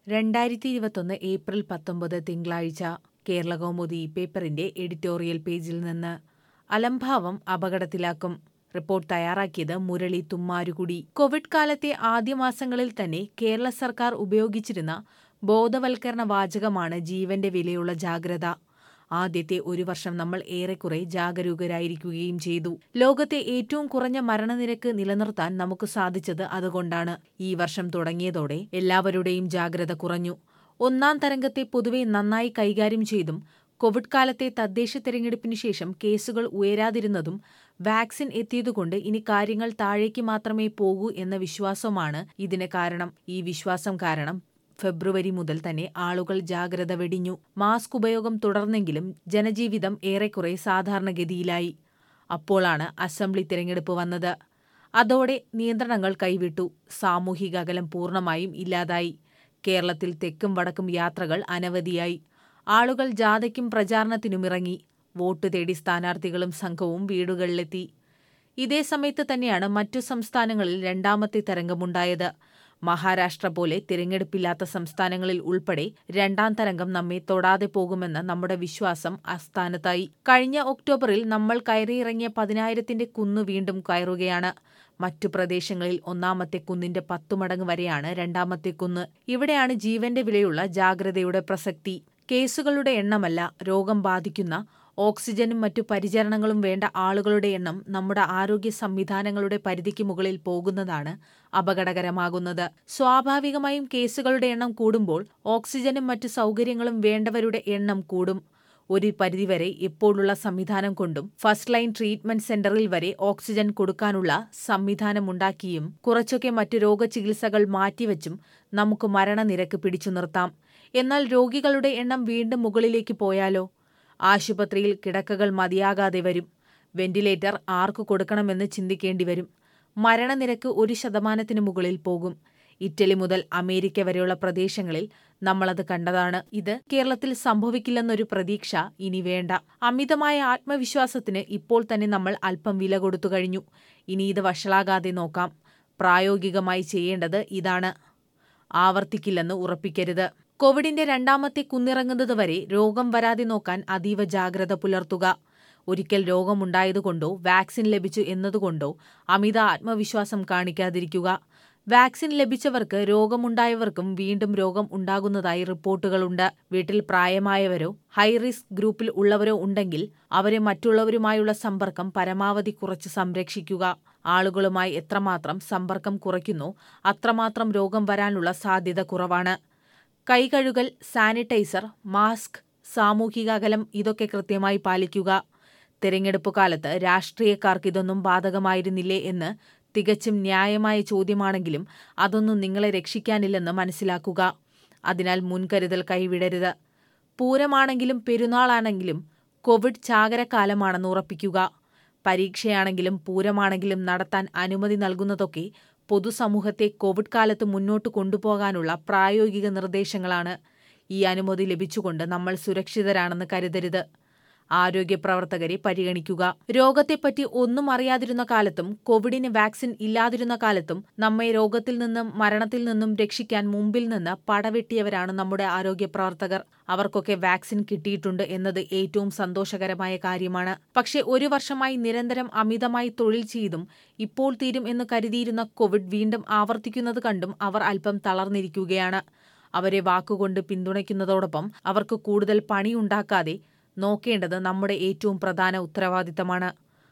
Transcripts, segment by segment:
2021 April 19 തിങ്കളാഴ്ച കേരളകൗമുദി പേപ്പറിന്റെ editorial പേജിൽ നിന്ന് അലംഭാവം അപകടത്തിലാക്കും. റിപ്പോർട്ട് തയ്യാറാക്കിയത് മുരളി തുമ്മാരുകുടി. കോവിഡ് കാലത്തെ ആദ്യ മാസങ്ങളിൽ തന്നെ കേരള സർക്കാർ ഉപയോഗിച്ചിരുന്ന ബോധവൽക്കരണ വാചകമാണ് ജീവന്റെ വിലയുള്ള ജാഗ്രത. ആദ്യത്തെ ഒരു വർഷം നമ്മൾ ഏറെക്കുറെ ജാഗരൂകരായിരിക്കുകയും ചെയ്തു. ലോകത്തെ ഏറ്റവും കുറഞ്ഞ മരണനിരക്ക് നിലനിർത്താൻ നമുക്ക് സാധിച്ചത് അതുകൊണ്ടാണ്. ഈ വർഷം തുടങ്ങിയതോടെ എല്ലാവരുടെയും ജാഗ്രത കുറഞ്ഞു. ഒന്നാം തരംഗത്തെ പൊതുവെ നന്നായി കൈകാര്യം ചെയ്തും കോവിഡ് കാലത്തെ തദ്ദേശ തെരഞ്ഞെടുപ്പിനു ശേഷം കേസുകൾ ഉയരാതിരുന്നതും വാക്സിൻ എത്തിയതുകൊണ്ട് ഇനി കാര്യങ്ങൾ താഴേക്ക് മാത്രമേ പോകൂ എന്ന വിശ്വാസമാണ് ഇതിന് കാരണം. ഈ വിശ്വാസം കാരണം ഫെബ്രുവരി മുതൽ തന്നെ ആളുകൾ ജാഗ്രത വെടിഞ്ഞു. മാസ്ക് ഉപയോഗം തുടർന്നെങ്കിലും ജനജീവിതം ഏറെക്കുറെ സാധാരണഗതിയിലായി. അപ്പോഴാണ് അസംബ്ലി തിരഞ്ഞെടുപ്പ് വന്നത്. അതോടെ നിയന്ത്രണങ്ങൾ കൈവിട്ടു. സാമൂഹിക അകലം പൂർണ്ണമായും ഇല്ലാതായി. കേരളത്തിൽ തെക്കും വടക്കും യാത്രകൾ അനവധിയായി. ആളുകൾ ജാഥയ്ക്കും പ്രചാരണത്തിനുമിറങ്ങി. വോട്ട് തേടി സ്ഥാനാർത്ഥികളും സംഘവും വീടുകളിലെത്തി. ഇതേ സമയത്ത് തന്നെയാണ് മറ്റു സംസ്ഥാനങ്ങളിൽ രണ്ടാമത്തെ തരംഗമുണ്ടായത്. മഹാരാഷ്ട്ര പോലെ തിരഞ്ഞെടുപ്പില്ലാത്ത സംസ്ഥാനങ്ങളിൽ ഉൾപ്പെടെ രണ്ടാം തരംഗം നമ്മെ തൊടാതെ പോകുമെന്ന നമ്മുടെ വിശ്വാസം അസ്ഥാനത്തായി. കഴിഞ്ഞ ഒക്ടോബറിൽ നമ്മൾ കയറിയിറങ്ങിയ 10,000-ന്റെ കുന്ന് വീണ്ടും കയറുകയാണ്. മറ്റു പ്രദേശങ്ങളിൽ ഒന്നാമത്തെ കുന്നിന്റെ 10 മടങ്ങ് വരെയാണ് രണ്ടാമത്തെ കുന്ന്. ഇവിടെയാണ് ജീവന്റെ വിലയുള്ള ജാഗ്രതയുടെ പ്രസക്തി. കേസുകളുടെ എണ്ണമല്ല, രോഗം ബാധിക്കുന്ന ഓക്സിജനും മറ്റു പരിചരണങ്ങളും വേണ്ട ആളുകളുടെ എണ്ണം നമ്മുടെ ആരോഗ്യ സംവിധാനങ്ങളുടെ പരിധിക്ക് മുകളിൽ പോകുന്നതാണ് അപകടകരമാകുന്നത്. സ്വാഭാവികമായും കേസുകളുടെ എണ്ണം കൂടുമ്പോൾ ഓക്സിജനും മറ്റു സൗകര്യങ്ങളും വേണ്ടവരുടെ എണ്ണം കൂടും. ഒരു പരിധിവരെ ഇപ്പോഴുള്ള സംവിധാനം കൊണ്ടും ഫസ്റ്റ് ലൈൻ ട്രീറ്റ്മെന്റ് സെന്ററിൽ വരെ ഓക്സിജൻ കൊടുക്കാനുള്ള സംവിധാനമുണ്ടാക്കിയും കുറച്ചൊക്കെ മറ്റു രോഗചികിത്സകൾ മാറ്റിവെച്ചും നമുക്ക് മരണനിരക്ക് പിടിച്ചു നിർത്താം. എന്നാൽ രോഗികളുടെ എണ്ണം വീണ്ടും മുകളിലേക്ക് പോയാലോ? ആശുപത്രിയിൽ കിടക്കകൾ മതിയാകാതെ വരും. വെന്റിലേറ്റർ ആർക്ക് കൊടുക്കണമെന്ന് ചിന്തിക്കേണ്ടി വരും. മരണനിരക്ക് 1% മുകളിൽ പോകും. ഇറ്റലി മുതൽ അമേരിക്ക വരെയുള്ള പ്രദേശങ്ങളിൽ നമ്മളത് കണ്ടതാണ്. ഇത് കേരളത്തിൽ സംഭവിക്കില്ലെന്നൊരു പ്രതീക്ഷ ഇനി വേണ്ട. അമിതമായ ആത്മവിശ്വാസത്തിന് ഇപ്പോൾ തന്നെ നമ്മൾ അല്പം വില കൊടുത്തു കഴിഞ്ഞു. ഇനി ഇത് വഷളാകാതെ നോക്കാം. പ്രായോഗികമായി ചെയ്യേണ്ടത് ഇതാണ്: ആവർത്തിക്കില്ലെന്ന് ഉറപ്പിക്കരുത്. കോവിഡിന്റെ രണ്ടാമത്തെ കുന്നിറങ്ങുന്നതുവരെ രോഗം വരാതെ നോക്കാൻ അതീവ ജാഗ്രത പുലർത്തുക. ഒരിക്കൽ രോഗമുണ്ടായതുകൊണ്ടോ വാക്സിൻ ലഭിച്ചു എന്നതുകൊണ്ടോ അമിത ആത്മവിശ്വാസം കാണിക്കാതിരിക്കുക. വാക്സിൻ ലഭിച്ചവർക്ക് രോഗമുണ്ടായവർക്കും വീണ്ടും രോഗം ഉണ്ടാകുന്നതായി റിപ്പോർട്ടുകളുണ്ട്. വീട്ടിൽ പ്രായമായവരോ ഹൈറിസ്ക് ഗ്രൂപ്പിൽ ഉള്ളവരോ ഉണ്ടെങ്കിൽ അവരെ മറ്റുള്ളവരുമായുള്ള സമ്പർക്കം പരമാവധി കുറച്ച് സംരക്ഷിക്കുക. ആളുകളുമായി എത്രമാത്രം സമ്പർക്കം കുറയ്ക്കുന്നോ അത്രമാത്രം രോഗം വരാനുള്ള സാധ്യത കുറവാണ്. കൈകഴുകൽ, സാനിറ്റൈസർ, മാസ്ക്, സാമൂഹിക അകലം ഇതൊക്കെ കൃത്യമായി പാലിക്കുക. തിരഞ്ഞെടുപ്പ് കാലത്ത് രാഷ്ട്രീയക്കാർക്ക് ഇതൊന്നും ബാധകമായിരുന്നില്ലേ എന്ന് തികച്ചും ന്യായമായ ചോദ്യമാണെങ്കിലും അതൊന്നും നിങ്ങളെ രക്ഷിക്കാനില്ലെന്ന് മനസ്സിലാക്കുക. അതിനാൽ മുൻകരുതൽ കൈവിടരുത്. പൂരമാണെങ്കിലും പെരുന്നാളാണെങ്കിലും കോവിഡ് ചാകരക്കാലമാണെന്ന് ഉറപ്പിക്കുക. പരീക്ഷയാണെങ്കിലും പൂരമാണെങ്കിലും നടത്താൻ അനുമതി നൽകുന്നതൊക്കെ പൊതുസമൂഹത്തെ കോവിഡ് കാലത്ത് മുന്നോട്ട് കൊണ്ടുപോകാനുള്ള പ്രായോഗിക നിർദ്ദേശങ്ങളാണ്. ഈ അനുമതി ലഭിച്ചുകൊണ്ട് നമ്മൾ സുരക്ഷിതരാണെന്ന് കരുതരുത്. ആരോഗ്യ പ്രവർത്തകരെ പരിഗണിക്കുക. രോഗത്തെപ്പറ്റി ഒന്നും അറിയാതിരുന്ന കാലത്തും കോവിഡിന് വാക്സിൻ ഇല്ലാതിരുന്ന കാലത്തും നമ്മെ രോഗത്തിൽ നിന്നും മരണത്തിൽ നിന്നും രക്ഷിക്കാൻ മുമ്പിൽ നിന്ന് പടവെട്ടിയവരാണ് നമ്മുടെ ആരോഗ്യ പ്രവർത്തകർ. അവർക്കൊക്കെ വാക്സിൻ കിട്ടിയിട്ടുണ്ട് എന്നത് ഏറ്റവും സന്തോഷകരമായ കാര്യമാണ്. പക്ഷേ 1 വർഷമായി നിരന്തരം അമിതമായി തൊഴിൽ ചെയ്തും ഇപ്പോൾ തീരും എന്ന് കരുതിയിരുന്ന കോവിഡ് വീണ്ടും ആവർത്തിക്കുന്നത് കണ്ടും അവർ അല്പം തളർന്നിരിക്കുകയാണ്. അവരെ വാക്കുകൊണ്ട് പിന്തുണയ്ക്കുന്നതോടൊപ്പം അവർക്ക് കൂടുതൽ പണിയുണ്ടാക്കാതെ നോക്കേണ്ടത് നമ്മുടെ ഏറ്റവും പ്രധാന ഉത്തരവാദിത്തമാണ്.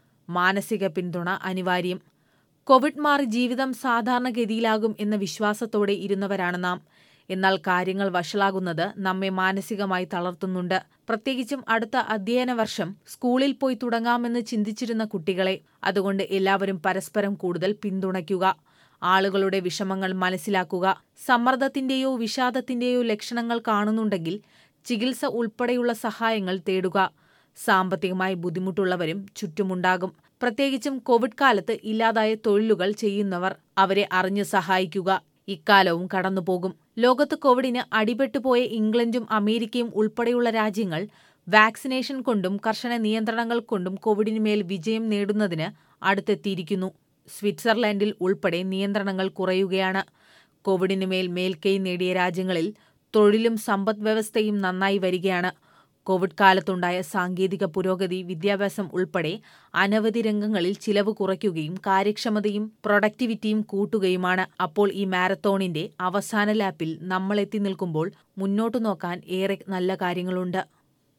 മാനസിക പിന്തുണ അനിവാര്യം. കോവിഡ് മാറി ജീവിതം സാധാരണഗതിയിലാകും എന്ന വിശ്വാസത്തോടെ ഇരുന്നവരാണ് നാം. എന്നാൽ കാര്യങ്ങൾ വഷളാകുന്നത് നമ്മെ മാനസികമായി തളർത്തുന്നുണ്ട്. പ്രത്യേകിച്ചും അടുത്ത അധ്യയന വർഷം സ്കൂളിൽ പോയി തുടങ്ങാമെന്ന് ചിന്തിച്ചിരുന്ന കുട്ടികളെ. അതുകൊണ്ട് എല്ലാവരും പരസ്പരം കൂടുതൽ പിന്തുണയ്ക്കുക. ആളുകളുടെ വിഷമങ്ങൾ മനസ്സിലാക്കുക. സമ്മർദ്ദത്തിന്റെയോ വിഷാദത്തിന്റെയോ ലക്ഷണങ്ങൾ കാണുന്നുണ്ടെങ്കിൽ ചികിത്സ ഉൾപ്പെടെയുള്ള സഹായങ്ങൾ തേടുക. സാമ്പത്തികമായി ബുദ്ധിമുട്ടുള്ളവരും ചുറ്റുമുണ്ടാകും. പ്രത്യേകിച്ചും കോവിഡ് കാലത്ത് ഇല്ലാതായ തൊഴിലുകൾ ചെയ്യുന്നവർ. അവരെ അറിഞ്ഞു സഹായിക്കുക. ഇക്കാലവും കടന്നുപോകും. ലോകത്ത് കോവിഡിന് അടിപെട്ടുപോയ ഇംഗ്ലണ്ടും അമേരിക്കയും ഉൾപ്പെടെയുള്ള രാജ്യങ്ങൾ വാക്സിനേഷൻ കൊണ്ടും കർശന നിയന്ത്രണങ്ങൾ കൊണ്ടും കോവിഡിനുമേൽ വിജയം നേടുന്നതിന് അടുത്തെത്തിയിരിക്കുന്നു. സ്വിറ്റ്സർലൻഡിൽ ഉൾപ്പെടെ നിയന്ത്രണങ്ങൾ കുറയുകയാണ്. കോവിഡിന് മേൽക്കൈ നേടിയ രാജ്യങ്ങളിൽ തൊഴിലും സമ്പദ്വ്യവസ്ഥയും നന്നായി വരികയാണ്. കോവിഡ് കാലത്തുണ്ടായ സാങ്കേതിക പുരോഗതി വിദ്യാഭ്യാസം ഉൾപ്പെടെ അനവധി രംഗങ്ങളിൽ ചിലവ് കുറയ്ക്കുകയും കാര്യക്ഷമതയും പ്രൊഡക്ടിവിറ്റിയും കൂട്ടുകയുമാണ്. അപ്പോൾ ഈ മാരത്തോണിന്റെ അവസാന ലാപ്പിൽ നമ്മൾ എത്തി നിൽക്കുമ്പോൾ മുന്നോട്ടു നോക്കാൻ ഏറെ നല്ല കാര്യങ്ങളുണ്ട്.